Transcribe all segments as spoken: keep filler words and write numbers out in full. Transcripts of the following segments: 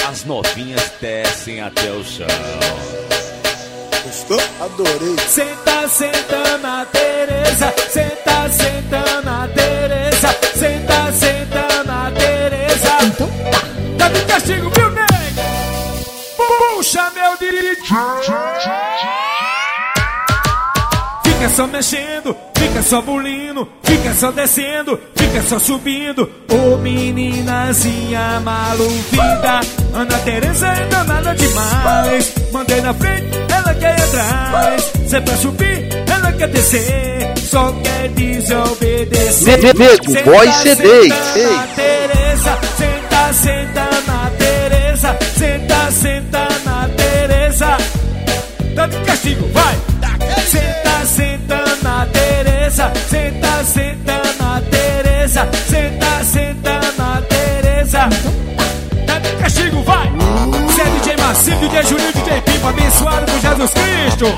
As novinhas descem até o chão. Gostou? Adorei. Senta, senta na Tereza. Senta, senta na Tereza. Senta, senta na Tereza. Então tá. Tá de castigo, viu, nega? Puxa, meu D J. Fica só mexendo, fica só bulindo, fica só descendo, fica só subindo. Ô oh, meninazinha maluvida, Ana Tereza é danada demais. Mandei na frente, ela quer ir atrás. Se é pra subir, ela quer descer, só quer desobedecer. Nego, boy C D. Senta, Tereza, senta, senta na Tereza. Senta, senta na Tereza. Tá de castigo, vai! Senta, senta na Tereza. Senta, senta na Tereza. Senta, senta na Tereza. Tá de castigo, vai! Cê é D J Massivo, D J Juninho, D J Pipo, abençoado por Jesus Cristo.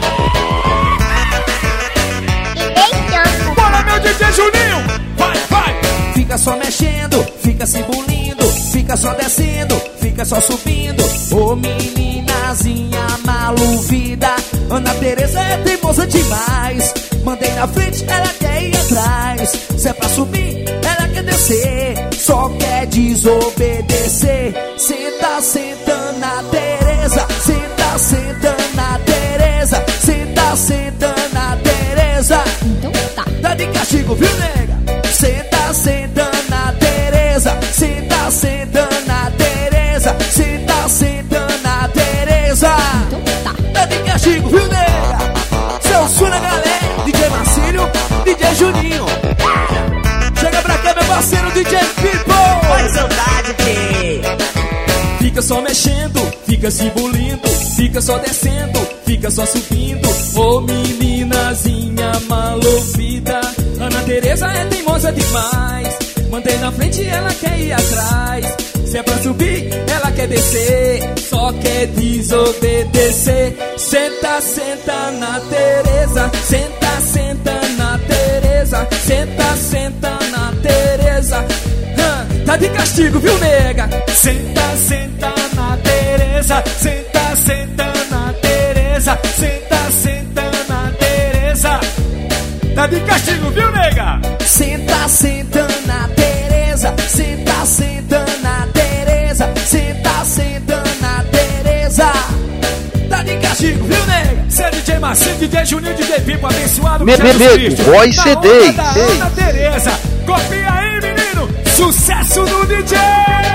Bora, meu D J Juninho! Vai, vai! Fica só mexendo, fica se bulindo, fica só descendo, fica só subindo. Ô meninazinha maluvida, Ana Tereza é teimosa demais. Mandei na frente, ela quer ir atrás. Se é pra subir, ela quer descer, só quer desobedecer. Senta, senta na Tereza. Senta, senta na Tereza. Senta, senta na Tereza. Então tá. Tá de castigo, viu, nega? Senta, senta na Tereza. Senta, senta na Tereza. Senta, senta na Tereza. Então tá. Tá de castigo, viu, nega? Seu Suna, galera, D J Marcílio, D J Juninho. Chega pra cá, meu parceiro D J Pipo. Olha saudade que fica só mexendo, fica se bulindo, fica só descendo, fica só subindo. Ô meninazinha maluvida, Ana Tereza é teimosa demais. Mandei na frente, ela quer ir atrás. Se é pra subir, ela quer descer, só quer desobedecer. Senta, senta na Tereza. Senta, senta na Tereza. Senta, senta na Tereza. Hã, tá de castigo, viu, nega? Senta, senta na Tereza. Senta, senta na Tereza. Senta, senta na Tereza. Tá de castigo, viu, nega? Senta, senta na Tereza. Senta, senta na Tereza. Senta, senta na Tereza. Tá de castigo, viu, nega? Cê é D J Marcinho, D J Juninho, D J Pipo, abençoado por Jesus Cristo. Boy C D. Ana Tereza. Copia aí, menino. Sucesso do D J.